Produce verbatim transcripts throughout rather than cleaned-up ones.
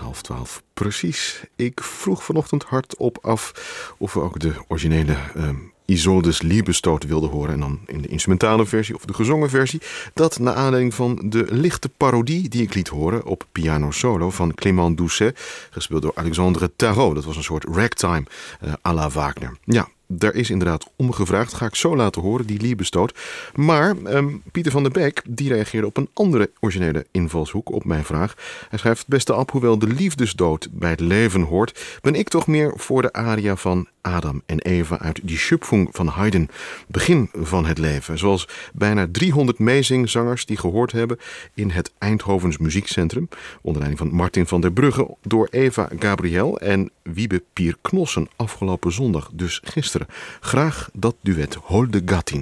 half twaalf precies. Ik vroeg vanochtend hardop af of we ook de originele um, Isoldes Liebestod wilden horen. En dan in de instrumentale versie of de gezongen versie. Dat naar aanleiding van de lichte parodie die ik liet horen op piano solo van Clément Doucet. Gespeeld door Alexandre Tarot. Dat was een soort ragtime uh, à la Wagner. Ja. Daar is inderdaad omgevraagd. Ga ik zo laten horen, die Liebestod. Maar um, Pieter van der Beek die reageerde op een andere originele invalshoek op mijn vraag. Hij schrijft: beste Ab, hoewel de liefdesdood bij het leven hoort, ben ik toch meer voor de aria van Adam en Eva uit Die Schöpfung van Haydn, begin van het leven. Zoals bijna driehonderd meezingzangers die gehoord hebben in het Eindhovens Muziekcentrum, onder leiding van Martin van der Brugge, door Eva Gabriel en Wiebe Pier Knossen afgelopen zondag, dus gisteren. Graag dat duet Holde Gattin.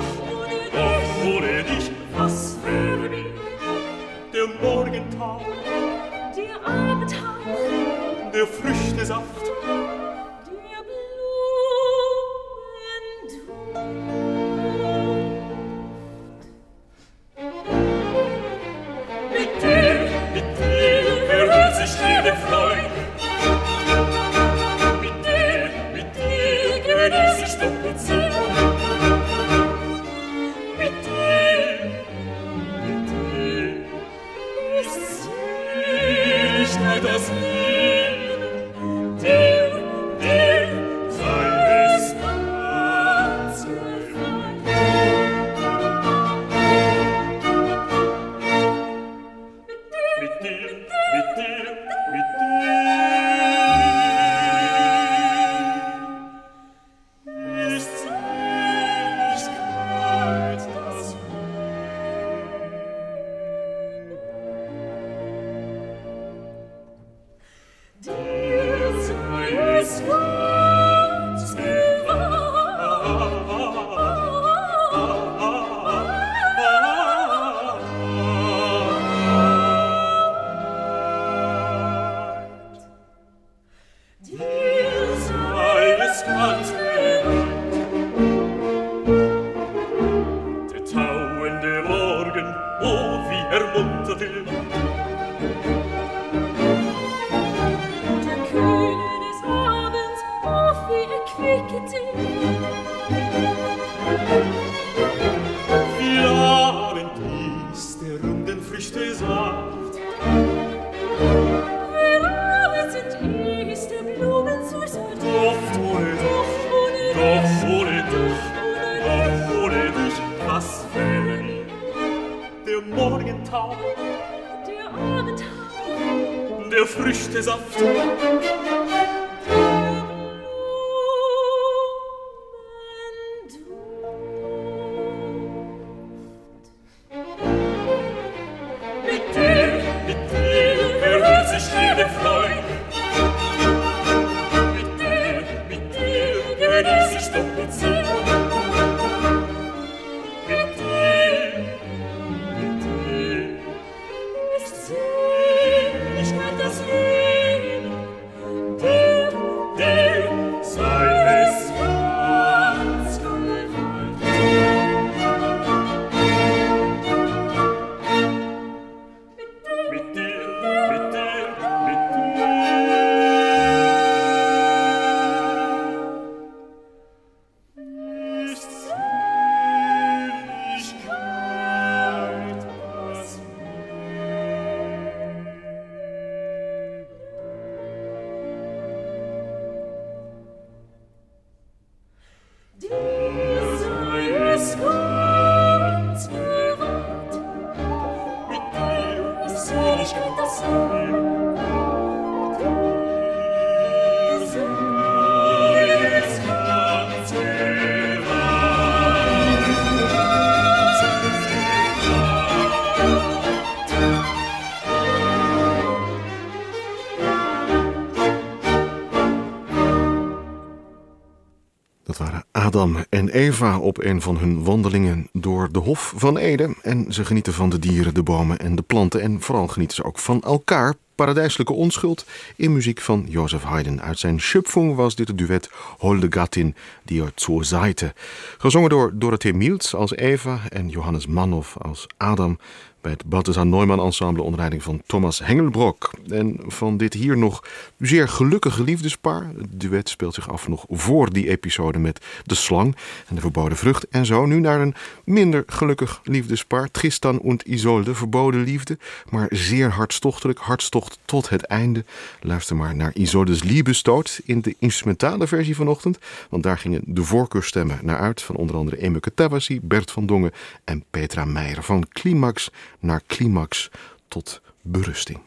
Der Morgentau der Früchte Saft, der Blumen Duft. Mit dir, mit dir erhöht sich jede Freude. Mit dir, mit dir genieß ich doppelt sehr. Mit dir, mit dir ist Seligkeit das Leben. Dir, dir sei es ganz gefallen. Mit dir, mit dir, mit dir ist Seligkeit das Leben. Dir sei es ganz geweiht. Dir sei es ganz der tauende Morgen, oh, wie ermuntert er. der Kühle des Abends, oh, wie erquicket Wie lahnend ist der runden Früchte Saft. Wie reizend ist der Blumen süßer Duft ohne Duft ohne Doch ohne dich, ohne doch ohne dich, was wäre mir? Der Morgentau, der Abendhauch, der Früchtesaft, der Blumen Duft. Mit dir, mit dir erhöht sich jede Freude. mit dir, mit dir genieß ich doppelt sehr. Mit dir, mit dir Ist Seligkeit das Leben. Dir, dir sei es ganz geweiht. Mit dir, mit dir, mit dir ist Seligkeit das dir sei es ganz geweiht. mit dir Ist Seligkeit das Leben. dir sei es ganz Dat waren Adam en Eva op een van hun wandelingen door de Hof van Eden. En ze genieten van de dieren, de bomen en de planten. En vooral genieten ze ook van elkaar. Paradijselijke onschuld in muziek van Joseph Haydn. Uit zijn Schöpfung was dit het duet Holde Gattin dir zur Seite. Gezongen door Dorothee Mieltz als Eva en Johannes Manhoff als Adam. Bij het Balthasar Neumann Ensemble onder leiding van Thomas Hengelbrock. En van dit hier nog zeer gelukkige liefdespaar. Het duet speelt zich af nog voor die episode met de slang en de verboden vrucht. En zo nu naar een minder gelukkig liefdespaar. Tristan en Isolde, verboden liefde. Maar zeer hartstochtelijk, hartstocht tot het einde. Luister maar naar Isoldes Liebestod in de instrumentale versie vanochtend. Want daar gingen de voorkeurstemmen naar uit. Van onder andere Emeke Tawassi, Bert van Dongen en Petra Meijer. Van climax naar climax tot berusting.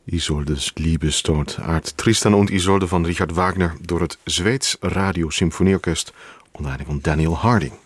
Isoldes Liebestod, uit Tristan und Isolde van Richard Wagner door het Zweeds Radio Symfonieorkest onder leiding van Daniel Harding.